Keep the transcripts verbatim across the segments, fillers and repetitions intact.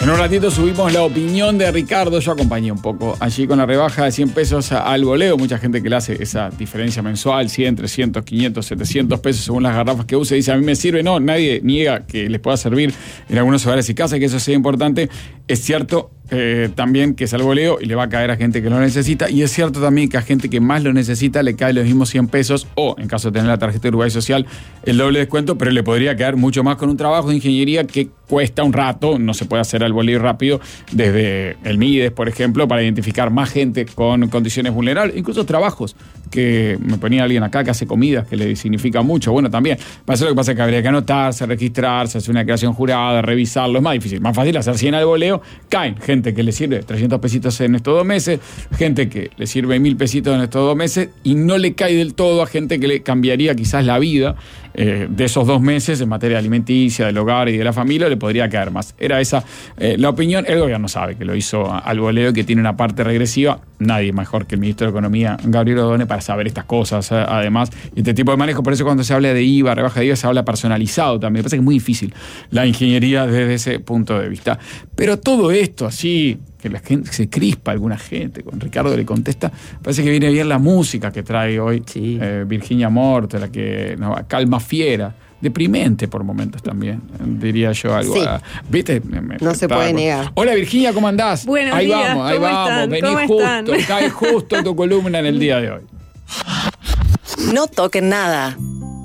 En un ratito subimos la opinión de Ricardo. Yo acompañé un poco allí con la rebaja de cien pesos al voleo. Mucha gente que le hace esa diferencia mensual, cien, trescientos, quinientos, setecientos pesos según las garrafas que use. Dice, a mí me sirve. No, nadie niega que les pueda servir en algunos hogares y casas, que eso sea importante. Es cierto eh, también que es al voleo y le va a caer a gente que lo necesita. Y es cierto también que a gente que más lo necesita le cae los mismos cien pesos o, en caso de tener la tarjeta de Uruguay Social, el doble descuento, pero le podría caer mucho más con un trabajo de ingeniería que cuesta un rato. No se puede hacer al voleo rápido desde el MIDES, por ejemplo, para identificar más gente con condiciones vulnerables. Incluso trabajos que me ponía alguien acá que hace comidas, que le significa mucho. Bueno, también. Para eso lo que pasa es que habría que anotarse, registrarse, hacer una declaración jurada, revisarlo. Es más difícil. Más fácil hacer cien al voleo. Caen gente que le sirve trescientos pesitos en estos dos meses, gente que le sirve mil pesitos en estos dos meses y no le cae del todo a gente que le cambiaría quizás la vida eh, de esos dos meses en materia alimenticia, del hogar y de la familia, le podría caer más. Era esa eh, la opinión. El gobierno sabe que lo hizo al voleo, que tiene una parte regresiva. Nadie mejor que el ministro de Economía, Gabriel Ordóñez, para saber estas cosas, eh, además, y este tipo de manejo. Por eso cuando se habla de I V A, rebaja de I V A, se habla personalizado también. Me parece que es muy difícil la ingeniería desde ese punto de vista. Pero todo esto así, que la gente se crispa, alguna gente, con Ricardo le contesta, parece que viene bien la música que trae hoy sí. eh, Virginia Morte, la que no, calma fiera. Deprimente por momentos también, diría yo algo. Sí. A, ¿Viste? Me, me, no se puede negar. Hola Virginia, ¿cómo andás? Buenos ahí días, vamos, ahí ¿cómo vamos. Están? Vení ¿Cómo justo, están? cae justo tu columna en el día de hoy. No toquen nada.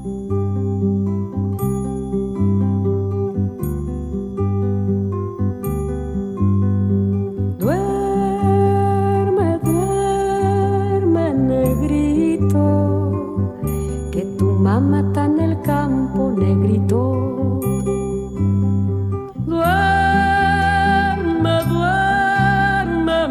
Duerme, duerme, negrito, que tu mamá está en el campo, negrito. Duerme, duerme,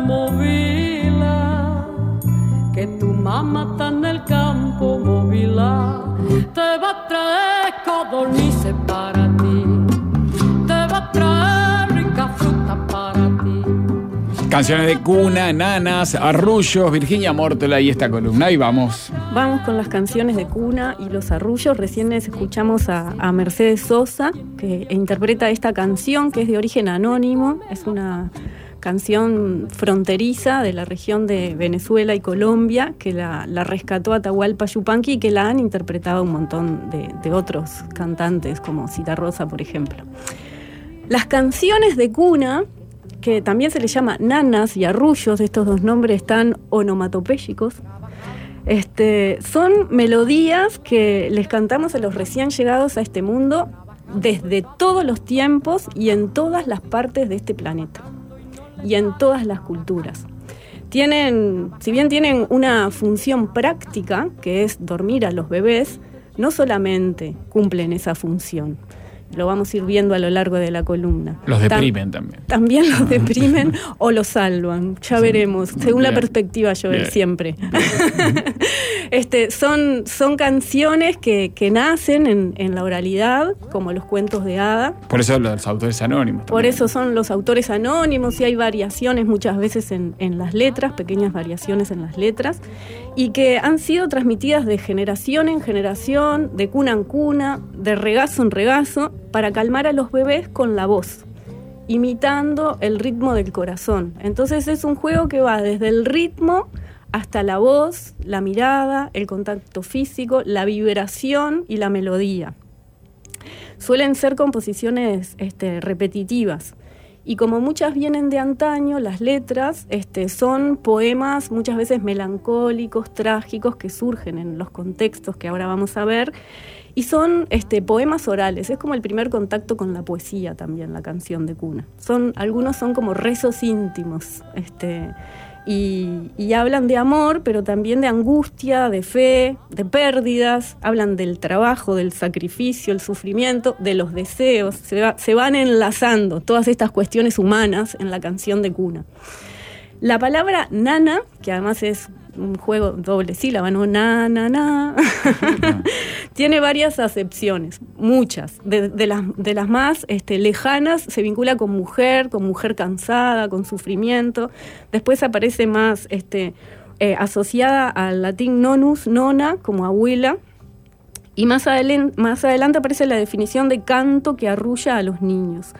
movila, que tu mamá está en el campo, movila. Te va a traer codornices para ti, te va a traer rica fruta para ti. Canciones de cuna, nanas, arrullos, Virginia Mórtola y esta columna. Ahí vamos. Vamos con las canciones de cuna y los arrullos. Recién escuchamos a, a Mercedes Sosa, que interpreta esta canción que es de origen anónimo. Es una canción fronteriza de la región de Venezuela y Colombia, que la, la rescató Atahualpa Yupanqui y que la han interpretado un montón de, de otros cantantes, como Citarrosa, por ejemplo. Las canciones de cuna, que también se les llama nanas y arrullos, estos dos nombres tan onomatopéyicos, este, son melodías que les cantamos a los recién llegados a este mundo desde todos los tiempos y en todas las partes de este planeta y en todas las culturas. Tienen, si bien tienen una función práctica, que es dormir a los bebés, no solamente cumplen esa función. Lo vamos a ir viendo a lo largo de la columna. Los deprimen Tam- también. También los deprimen o los salvan. Ya sí, veremos. Según bien. La perspectiva, yo veo siempre. este, son, son canciones que, que nacen en, en la oralidad, como los cuentos de hada. Por eso los autores anónimos. Por también. Eso son los autores anónimos y hay variaciones muchas veces en, en las letras, pequeñas variaciones en las letras, y que han sido transmitidas de generación en generación, de cuna en cuna, de regazo en regazo, para calmar a los bebés con la voz, imitando el ritmo del corazón. Entonces es un juego que va desde el ritmo hasta la voz, la mirada, el contacto físico, la vibración y la melodía. Suelen ser composiciones este, repetitivas. Y como muchas vienen de antaño, las letras este, son poemas muchas veces melancólicos, trágicos, que surgen en los contextos que ahora vamos a ver, y son este, poemas orales. Es como el primer contacto con la poesía también, la canción de cuna. Son, algunos son como rezos íntimos, este, y, y hablan de amor, pero también de angustia, de fe, de pérdidas. Hablan del trabajo, del sacrificio, el sufrimiento, de los deseos. Se, va, se van enlazando todas estas cuestiones humanas en la canción de cuna. La palabra nana, que además es un juego doble sílaba, ¿no? Na, na, na. Tiene varias acepciones, muchas. De, de, las, de las más este, lejanas se vincula con mujer, con mujer cansada, con sufrimiento. Después aparece más este, eh, asociada al latín nonus, nona, como abuela. Y más adelante, más adelante aparece la definición de canto que arrulla a los niños.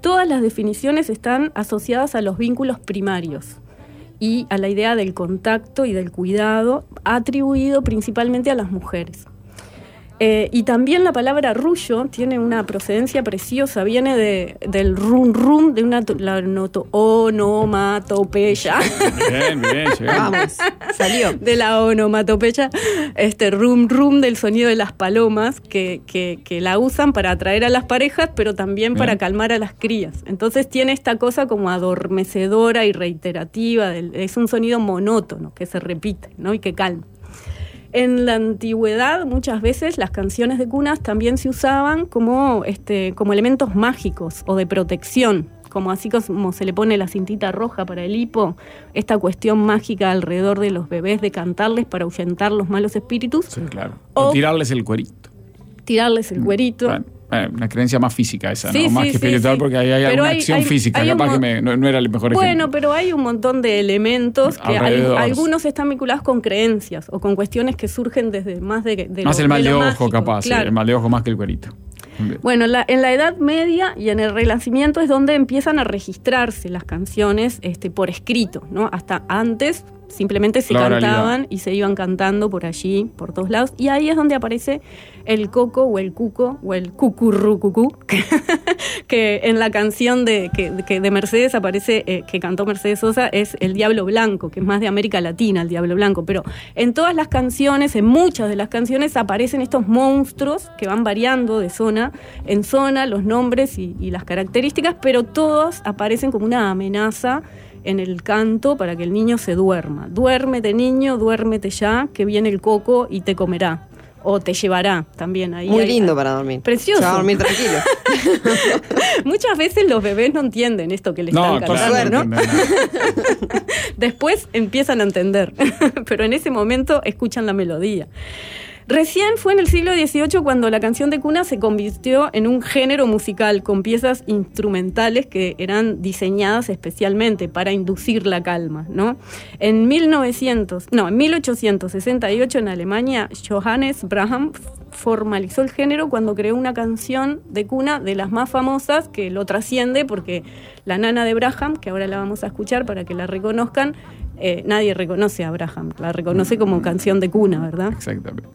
todas las definiciones están asociadas a los vínculos primarios y a la idea del contacto y del cuidado atribuido principalmente a las mujeres. Eh, y también la palabra rullo tiene una procedencia preciosa, viene de, del rum rum, de una la noto, onomatopeya. Bien, bien, llegamos. Vamos, salió. De la onomatopeya, este rum rum del sonido de las palomas, que, que, que la usan para atraer a las parejas, pero también para bien. calmar a las crías. Entonces tiene esta cosa como adormecedora y reiterativa, del, es un sonido monótono que se repite, ¿no? Y que calma. En la antigüedad, muchas veces las canciones de cunas también se usaban como, este, como elementos mágicos o de protección, como así como se le pone la cintita roja para el hipo, esta cuestión mágica alrededor de los bebés de cantarles para ahuyentar los malos espíritus. Sí, claro. O, O tirarles el cuerito. Tirarles el cuerito. Bueno, eh, una creencia más física esa, Sí, ¿no? Más sí, que sí, espiritual, sí. porque ahí hay Pero alguna hay- acción hay- física. hay un Capaz mo- que me- no, no era el mejor Bueno, ejemplo. pero hay un montón de elementos que al- Alrededor. algunos están vinculados con creencias o con cuestiones que surgen desde más de, de Más lo- el mal de de lo ojo, mágico, capaz. sí, claro. el mal de ojo más que el cuerito. Bien. Bueno, la- en la Edad Media y en el Renacimiento es donde empiezan a registrarse las canciones este, por escrito, ¿no? Hasta antes simplemente se La cantaban oralidad. y se iban cantando por allí, por todos lados. Y ahí es donde aparece el coco o el cuco o el cucurrucucú, que, que en la canción de, que, que de Mercedes aparece, eh, que cantó Mercedes Sosa, es el Diablo Blanco, que es más de América Latina, el Diablo Blanco. Pero en todas las canciones, en muchas de las canciones, aparecen estos monstruos que van variando de zona en zona, los nombres y, y las características, pero todos aparecen como una amenaza en el canto para que el niño se duerma. Duérmete, niño, duérmete ya, que viene el coco y te comerá. O te llevará también. Ahí Muy hay- lindo para dormir. Precioso. Se va a dormir tranquilo. Muchas veces los bebés no entienden esto que les No, están claro, cantando, no ¿no? entienden nada. Después empiezan a entender, pero en ese momento escuchan la melodía. Recién fue en el siglo dieciocho cuando la canción de cuna se convirtió en un género musical con piezas instrumentales que eran diseñadas especialmente para inducir la calma, ¿no? En mil novecientos, no, en mil ochocientos sesenta y ocho en Alemania, Johannes Brahms formalizó el género cuando creó una canción de cuna de las más famosas que lo trasciende porque la nana de Brahms, que ahora la vamos a escuchar para que la reconozcan, eh, nadie reconoce a Brahms, la reconoce como canción de cuna, ¿verdad? Exactamente.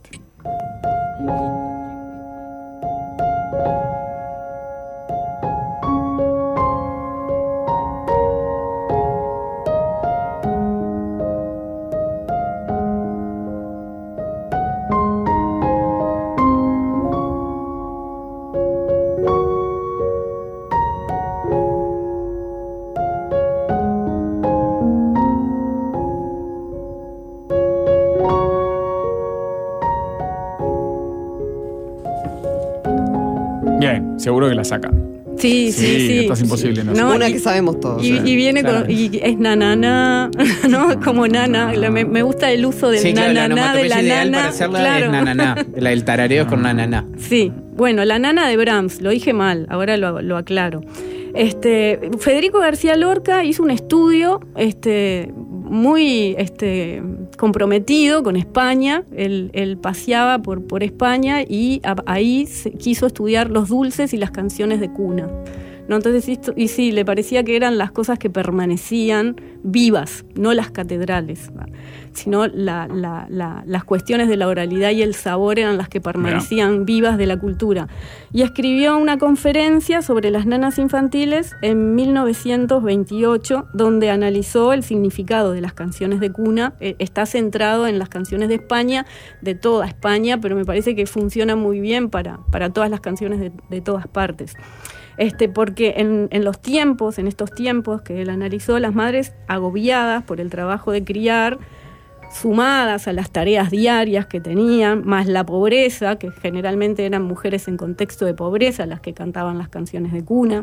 Bien, seguro que la sacan. Sí, sí, Sí, sí. esto es imposible, ¿no? No, Una y- que sabemos todos. Y, Sí, y viene claro. con, y es nanana, ¿no? Como nana. La- Me, me gusta el uso del Sí, claro, la nananá, de la onomatopeya ideal nana. para hacerla claro. es nananá. La- El tarareo es con nananá. Sí, bueno, la nana de Brahms, lo dije mal, ahora lo, lo aclaro. Este, Federico García Lorca hizo un estudio este, muy este, comprometido con España. Él, él paseaba por, por España y a- ahí se quiso estudiar los dulces y las canciones de cuna, ¿no? Entonces, esto- y sí, le parecía que eran las cosas que permanecían vivas, no las catedrales, ¿va? Sino la, la, la, las cuestiones de la oralidad y el sabor eran las que permanecían vivas de la cultura. Y escribió una conferencia sobre las nanas infantiles en mil novecientos veintiocho, donde analizó el significado de las canciones de cuna. Eh, está centrado en las canciones de España, de toda España, pero me parece que funciona muy bien para, para todas las canciones de, de todas partes. Este, porque en, en los tiempos, en estos tiempos que él analizó, las madres agobiadas por el trabajo de criar, sumadas a las tareas diarias que tenían, más la pobreza, que generalmente eran mujeres en contexto de pobreza las que cantaban las canciones de cuna,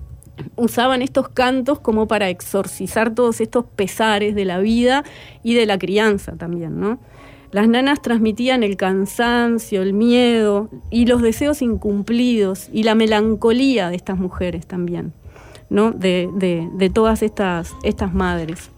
usaban estos cantos como para exorcizar todos estos pesares de la vida y de la crianza también, ¿no? Las nanas transmitían el cansancio, el miedo y los deseos incumplidos y la melancolía de estas mujeres también, ¿no? De, de, de todas estas, estas madres.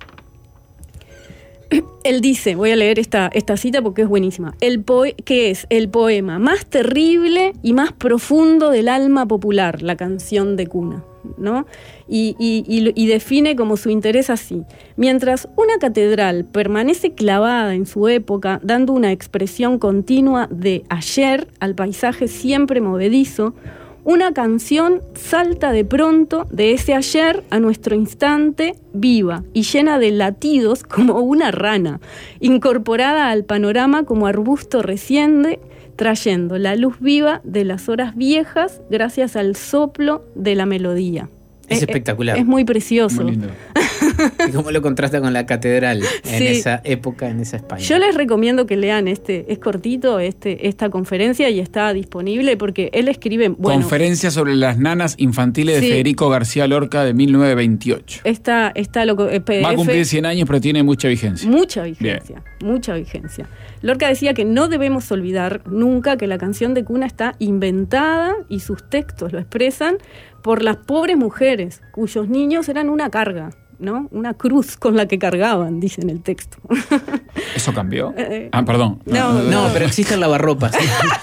Él dice, voy a leer esta, esta cita porque es buenísima, el poe- que es el poema más terrible y más profundo del alma popular, la canción de cuna. ¿no? Y, y, y, y define como su interés así. Mientras una catedral permanece clavada en su época, dando una expresión continua de ayer al paisaje siempre movedizo, una canción salta de pronto de ese ayer a nuestro instante viva y llena de latidos como una rana, incorporada al panorama como arbusto reciente, trayendo la luz viva de las horas viejas gracias al soplo de la melodía. Es, es Es, espectacular. es muy precioso. Muy lindo. Y cómo lo contrasta con la catedral en Sí. esa época, en esa España. Yo les recomiendo que lean este, es cortito, este, esta conferencia y está disponible porque él escribe, bueno, Conferencia sobre las nanas infantiles Sí. de Federico García Lorca de mil novecientos veintiocho. está, está lo, eh, P D F, Va a cumplir cien años, pero tiene mucha vigencia. mucha vigencia, mucha vigencia. Lorca decía que no debemos olvidar nunca que la canción de cuna está inventada y sus textos lo expresan por las pobres mujeres cuyos niños eran una carga, ¿no? Una cruz con la que cargaban, dice en el texto. ¿Eso cambió? Eh, Ah, perdón. no, No, pero existe el lavarropas.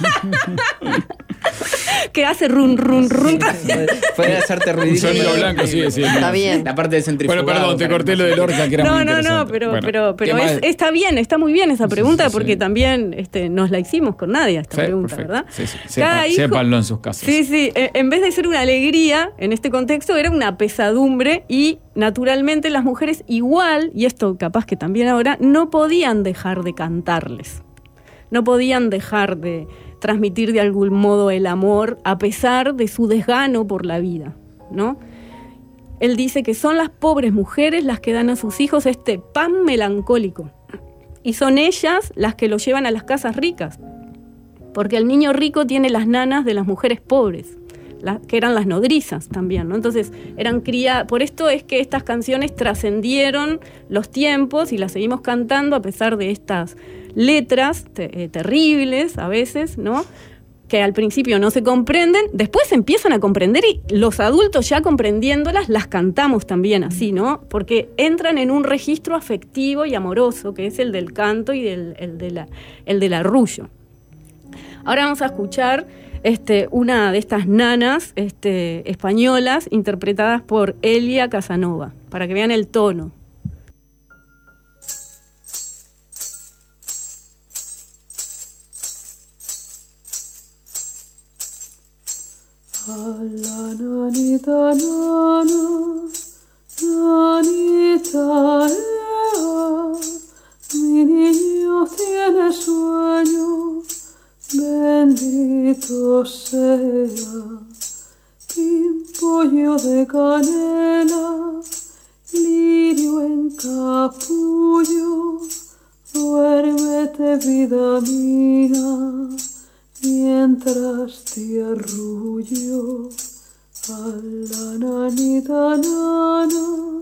Que hace run, run, run. Puede hacerte Un ruidito. sonido blanco, sí, sí. Está bien. La parte de centrifugado. Bueno, perdón, te para corté que lo de Lorca, que era No, muy no, no, interesante. pero, Bueno, pero, pero ¿qué es- más? está bien, está muy bien esa pregunta, sí, sí. porque también este, nos la hicimos con Nadia, esta Sí, pregunta, perfecto. ¿verdad? Sí, sí. Cada Sepa- hijo- sépanlo en sus casas. Sí, sí, eh, en vez de ser una alegría, en este contexto era una pesadumbre y naturalmente las mujeres igual, y esto capaz que también ahora, no podían dejar de cantarles. No podían dejar de transmitir de algún modo el amor a pesar de su desgano por la vida, ¿no? Él dice que son las pobres mujeres las que dan a sus hijos este pan melancólico y son ellas las que lo llevan a las casas ricas, porque el niño rico tiene las nanas de las mujeres pobres, la, que eran las nodrizas también, ¿no? Entonces eran criadas. Por esto es que estas canciones trascendieron los tiempos y las seguimos cantando a pesar de estas letras te, eh, terribles a veces, ¿no? Que al principio no se comprenden, después se empiezan a comprender y los adultos ya comprendiéndolas las cantamos también así, ¿no? Porque entran en un registro afectivo y amoroso, que es el del canto y del, el, de la, el del arrullo. Ahora vamos a escuchar este, una de estas nanas este, españolas interpretadas por Elia Casanova, para que vean el tono. A la nanita nana, nanita ea, mi niño tiene sueño, bendito sea. Pimpollo de canela, lirio en capullo, duérmete vida mía, mientras te arrullo. A la nanita nana,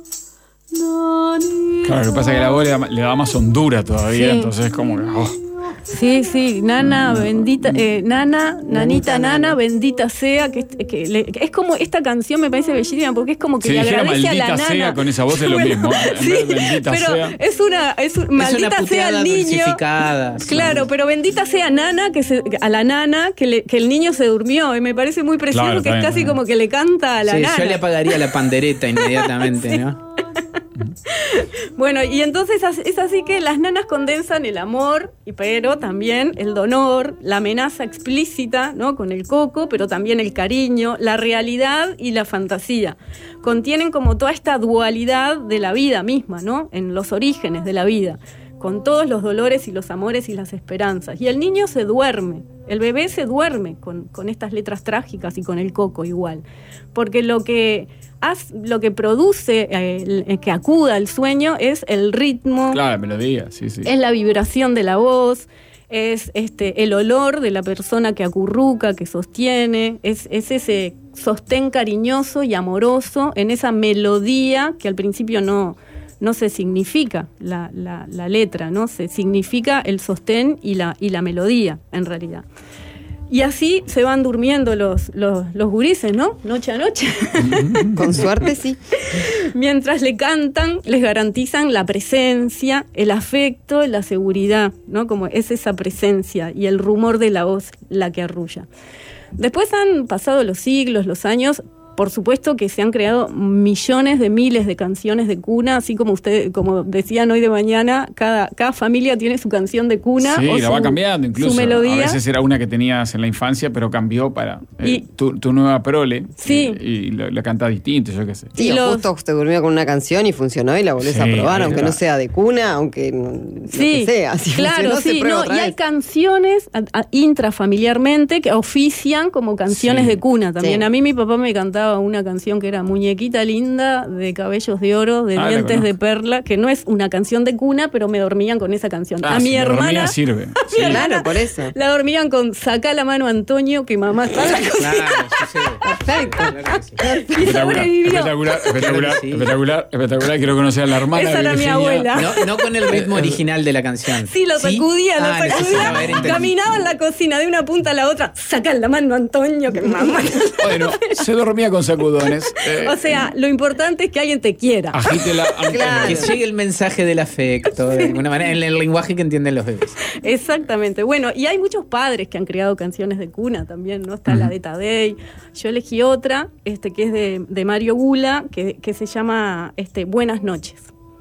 nanita. Claro, lo que pasa es que la voz le da, le da más hondura todavía, Sí. entonces es como que... oh. Sí, sí, nana, bendita, eh, nana, nanita, nana, bendita sea, que, que le- que es como, esta canción me parece bellísima porque es como que Si le dijera agradece a la maldita nana. sea, con esa voz es lo mismo. En Sí, vez de bendita pero sea. es una, es un- Es una maldita sea puteada el niño. dulcificada. Claro, pero bendita sea nana, que se, a la nana, que, le- que el niño se durmió, y me parece muy precioso, Claro, que es está casi bien. como que le canta a la Sí, nana. yo le apagaría la pandereta inmediatamente, ¿no? Bueno, y entonces as- es así que las nanas condensan el amor, y pero también el dolor, la amenaza explícita, ¿no? Con el coco, pero también el cariño, la realidad y la fantasía. Contienen como toda esta dualidad de la vida misma, ¿no? En los orígenes de la vida, con todos los dolores y los amores y las esperanzas. Y el niño se duerme, el bebé se duerme con, con estas letras trágicas y con el coco igual. Porque lo que, haz- lo que produce eh, el- el que acuda al sueño es el ritmo, Claro, la melodía, sí, sí. es la vibración de la voz, es este el olor de la persona que acurruca, que sostiene, es, es ese sostén cariñoso y amoroso en esa melodía que al principio no, no se significa la, la, la letra, ¿no? Se significa el sostén y la, y la melodía, en realidad. Y así se van durmiendo los, los, los gurises, ¿no? Noche a noche. Con suerte sí. Mientras le cantan, les garantizan la presencia, el afecto, la seguridad, ¿no? Como es esa presencia y el rumor de la voz la que arrulla. Después han pasado los siglos, los años, por supuesto que se han creado millones de miles de canciones de cuna, así como usted, como decían hoy de mañana, cada, cada familia tiene su canción de cuna. Sí, o la su, va cambiando incluso. Su melodía. A veces era una que tenías en la infancia, pero cambió para eh, Y- tu, tu nueva prole. Sí. Y, y la, la canta distinto, yo qué sé. Sí, Y o los- justo usted durmió con una canción y funcionó y la volvés Sí, a probar, ahí aunque está. no sea de cuna, aunque lo Sí, que sea. Si claro, funcionó, se sí, prueba no, otra y hay vez. canciones a- a- intrafamiliarmente que ofician como canciones Sí. de cuna también. Sí. A mí mi papá me cantaba una canción que era Muñequita linda, de cabellos de oro, de Ah, la dientes de conozco. perla, que no es una canción de cuna, pero me dormían con esa canción. Ah, a si mi me dormía, hermana sirve. Sí. Claro, por eso. la dormían con Sacá la mano Antonio, que mamá está en la cocina. Claro, sucede. Perfecto. Claro que sí. Y Espectacular, sobrevivió. espectacular, espectacular, Claro que sí. espectacular, espectacular. Quiero conocer a la hermana Esa de era mi Virginia. abuela. No, no con el ritmo original de la canción. Sí, lo sacudía, Ah, lo necesitaba sacudía. haber entendido. Caminaba en la cocina de una punta a la otra. Sacá la mano Antonio, que mamá. Bueno, se dormía con sacudones. Eh, O sea, lo importante es que alguien te quiera. agítela antes Claro. de- Que llegue el mensaje del afecto, de alguna manera, en el lenguaje que entienden los bebés. Exactamente. Bueno, y hay muchos padres que han creado canciones de cuna también, ¿no? Está la de Tadei. Yo elegí otra, este, que es de, de Mario Gula, que, que se llama este, Buenas noches.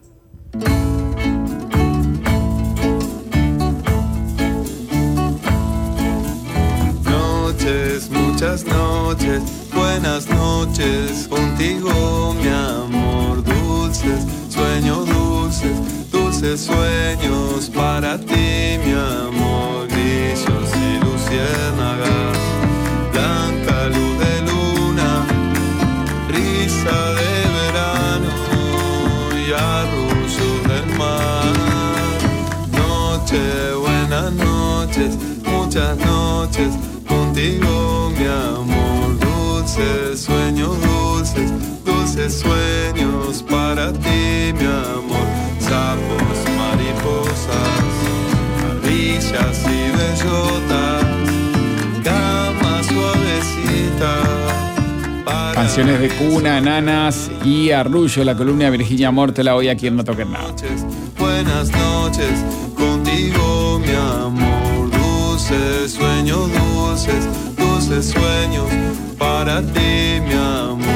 Noches, muchas noches, buenas noches contigo, mi amor. Dulces, sueños dulces, dulces sueños para ti, mi amor. Grillos y luciérnagas, blanca luz de luna, brisa de verano y arrullos del mar. Noche, buenas noches, muchas noches contigo, mi amor. Dulces sueños, dulces, dulces sueños para ti, mi amor. Sapos, mariposas, ardillas y bellotas, cama suavecita. para Canciones de cuna, nanas y arrullo. La columna de Virginia Mortela hoy aquí en No Toquen Nada. noches, buenas noches contigo, mi amor. Dulces sueños, dulces, dulces sueños para ti, mi amor.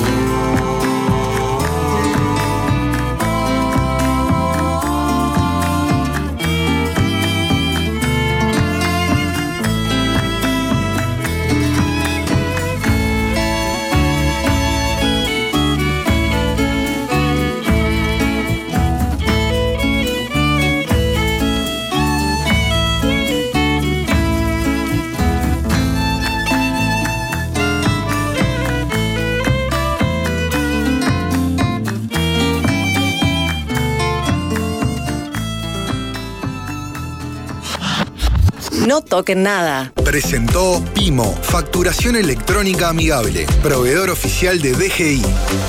No toquen nada. Presentó Pimo, facturación electrónica amigable, proveedor oficial de D G I.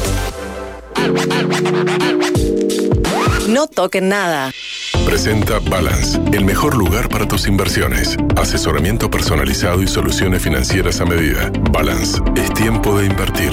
No toquen nada. Presenta Balance, el mejor lugar para tus inversiones. Asesoramiento personalizado y soluciones financieras a medida. Balance, es tiempo de invertir.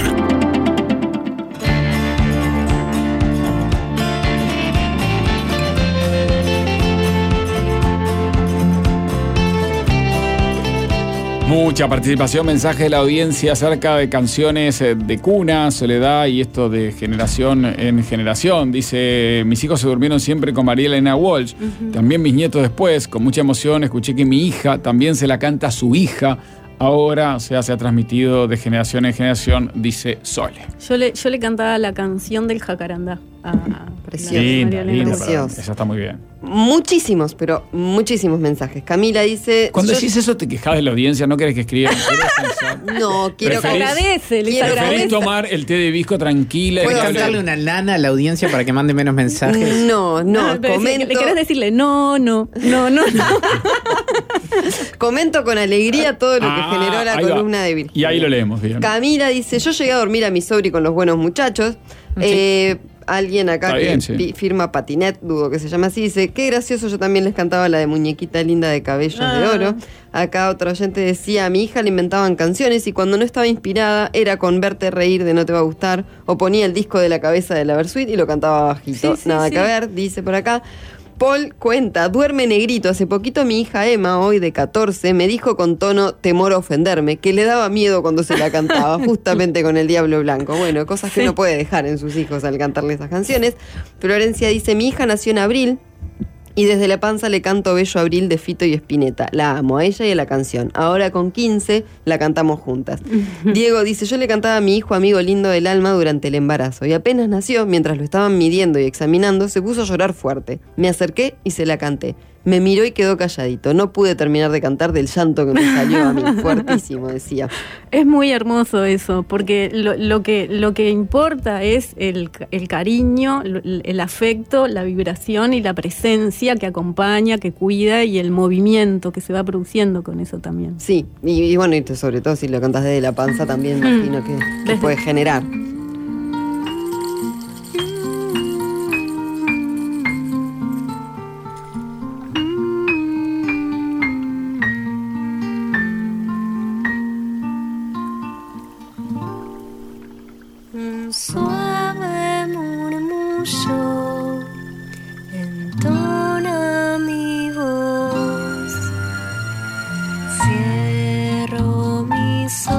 Mucha participación, mensaje de la audiencia acerca de canciones eh, de cuna, soledad y esto de generación en generación. Dice, mis hijos se durmieron siempre con María Elena Walsh, también mis nietos después, con mucha emoción escuché que mi hija también se la canta a su hija. Ahora, o sea, se ha transmitido de generación en generación, dice Sole. Yo le, yo le cantaba la canción del jacarandá a, a Precioso. la Linda, María Elena. linda, Precioso. perdón, esa está muy bien. Muchísimos, pero muchísimos mensajes. Camila dice... Cuando yo- decís eso te quejas de la audiencia, no querés que escriban. ¿Querés pensar? No, quiero... Preferís- Agradece, les Quiero- Preferís agradece. tomar el té de hibisco tranquila. y ¿Puedo dejarle- darle una lana a la audiencia para que mande menos mensajes? No, no, Ah, pero si comento, le querés decirle no, no, no, no, no. comento con alegría todo lo que Ah, generó la ahí va. columna de Virginia. Y ahí lo leemos, bien. Camila dice, yo llegué a dormir a mi sobri con los buenos muchachos. Eh, alguien acá Está que bien, sí. pi- firma Patinet, dudo que se llama así, dice, qué gracioso, yo también les cantaba la de Muñequita Linda de Cabellos de Ah. Oro. Acá otro oyente decía, a mi hija le inventaban canciones y cuando no estaba inspirada era con Verte reír de No te va a gustar o ponía el disco de la cabeza de la Versuit y lo cantaba bajito. Sí, sí, Nada sí. que ver, dice por acá. Paul cuenta, duerme negrito. Hace poquito mi hija Emma, hoy de catorce, me dijo con tono temor a ofenderme, que le daba miedo cuando se la cantaba, justamente con el Diablo Blanco. Bueno, cosas que Sí. no puede dejar en sus hijos al cantarle esas canciones. Florencia dice, mi hija nació en abril y desde la panza le canto Bello Abril de Fito y Spinetta. La amo, a ella y a la canción. Ahora con quince la cantamos juntas. Diego dice, yo le cantaba a mi hijo amigo lindo del alma durante el embarazo y apenas nació, mientras lo estaban midiendo y examinando, se puso a llorar fuerte. Me acerqué y se la canté. Me miró y quedó calladito. No pude terminar de cantar del llanto que me salió a mí. Fuertísimo, decía. Es muy hermoso eso, porque lo, lo que lo que importa es el, el cariño, el, el afecto, la vibración y la presencia que acompaña, que cuida y el movimiento que se va produciendo con eso también. Sí, y, y bueno, y sobre todo si lo cantas desde la panza también, Mm. imagino que, que puede generar. Un suave murmullo entona mi voz. Cierro mis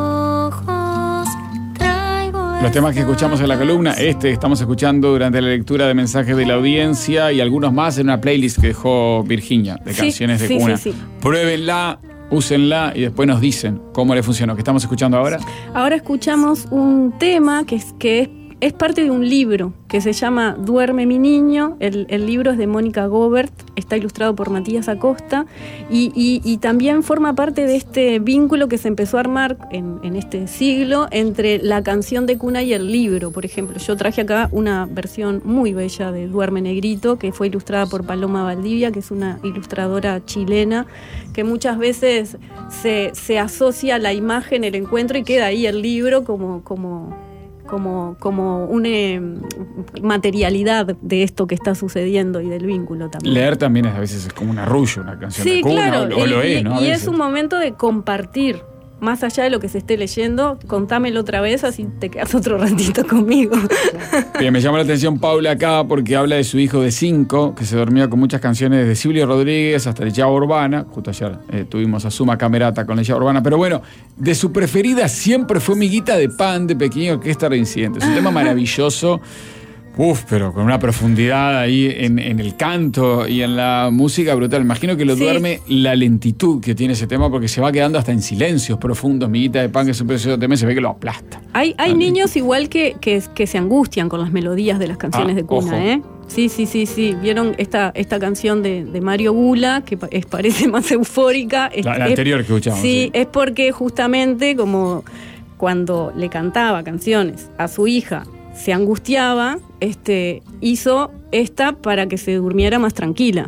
ojos, traigo Los temas que escuchamos en la columna, este estamos escuchando durante la lectura de mensajes de la audiencia y algunos más en una playlist que dejó Virginia de Sí, canciones de sí, cuna. sí, sí. Pruébenla, úsenla y después nos dicen cómo le funcionó. ¿Qué estamos escuchando ahora? Ahora escuchamos un tema que es, que es, es parte de un libro que se llama Duerme mi niño. El, el libro es de Mónica Gobert, está ilustrado por Matías Acosta y, y, y también forma parte de este vínculo que se empezó a armar en, en este siglo entre la canción de cuna y el libro. Por ejemplo, yo traje acá una versión muy bella de Duerme Negrito, que fue ilustrada por Paloma Valdivia, que es una ilustradora chilena, que muchas veces se, se asocia la imagen, el encuentro, y queda ahí el libro como, como, como, como una eh, materialidad de esto que está sucediendo y del vínculo también. Leer también es, a veces es como un arrullo, una canción Sí, de cuna, claro, o, o el- lo y, es, ¿no? A y veces. es un momento de compartir. Más allá de lo que se esté leyendo, contámelo otra vez, así te quedas otro ratito conmigo. Bien, me llama la atención Paula acá porque habla de su hijo de cinco, que se dormía con muchas canciones de Silvio Rodríguez hasta Leyenda Urbana. Justo ayer eh, tuvimos a Suma Camerata con Leyenda Urbana. Pero bueno, de su preferida siempre fue Miguita de Pan, de Pequeña Orquesta Reincidente. Es un tema maravilloso. Uf, pero con una profundidad ahí en, en el canto y en la música brutal. Imagino que lo Sí. duerme la lentitud que tiene ese tema porque se va quedando hasta en silencios profundos. Miguita de Pan, que es un precioso tema, y se ve que lo aplasta. Hay, hay Ah, niños igual que, que, que se angustian con las melodías de las canciones Ah, de cuna, ojo. ¿eh? Sí, sí, sí, sí. ¿Vieron esta, esta canción de, de Mario Gula, que pa- es, parece más eufórica? Es- La, la es- anterior que escuchamos. Sí, es porque justamente como cuando le cantaba canciones a su hija, se angustiaba, este, hizo esta para que se durmiera más tranquila.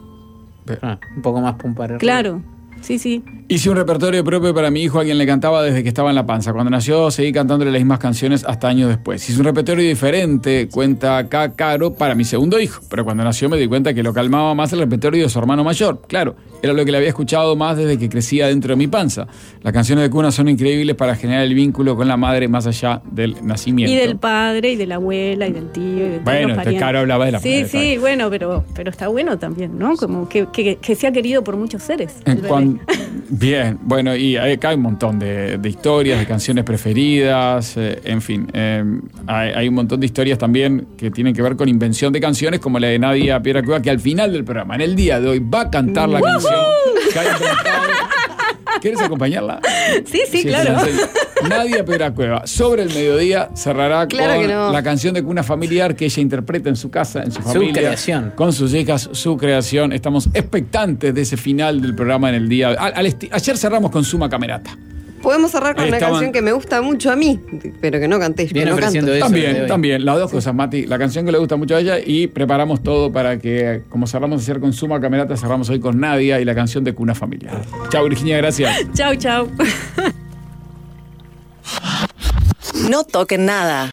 Ah, un poco más pum para arriba. Claro, sí, sí. Hice un repertorio propio para mi hijo, a quien le cantaba desde que estaba en la panza. Cuando nació, seguí cantándole las mismas canciones hasta años después. Hice un repertorio diferente, cuenta acá Caro, para mi segundo hijo. Pero cuando nació me di cuenta que lo calmaba más el repertorio de su hermano mayor. Claro, era lo que le había escuchado más desde que crecía dentro de mi panza. Las canciones de cuna son increíbles para generar el vínculo con la madre más allá del nacimiento. Y del padre, y de la abuela, y del tío, y de todos Bueno, los este parientes. Caro hablaba de la Sí, madre, sí, ¿sabes? bueno, pero, pero está bueno también, ¿no? Como que, que, que sea querido por muchos seres. el En bebé. cuan- Bien, bueno, y acá hay un montón de, de historias, de canciones preferidas, eh, en fin, eh, hay, hay un montón de historias también que tienen que ver con invención de canciones, como la de Nadia Piedra Cueva, que al final del programa, en el día de hoy, va a cantar la canción que ha inventado. ¿Quieres acompañarla? Sí, sí, te claro. la enseño. Nadia Piedra Cueva, sobre el mediodía, cerrará Claro con que no. la canción de cuna familiar que ella interpreta en su casa, en su Su familia. creación. Con sus hijas, su creación. Estamos expectantes de ese final del programa en el día. Al- al esti- ayer cerramos con Suma Camerata. Podemos cerrar con Ahí una estaban- canción que me gusta mucho a mí, pero que no canté. Viene que no ofreciendo canto. eso. de También, hoy. también, las dos cosas, Mati. La canción que le gusta mucho a ella y preparamos todo para que, como cerramos ayer con Suma Camerata, cerramos hoy con Nadia y la canción de Cuna Familiar. Chao, Virginia, gracias. Chau, chau. No toquen nada.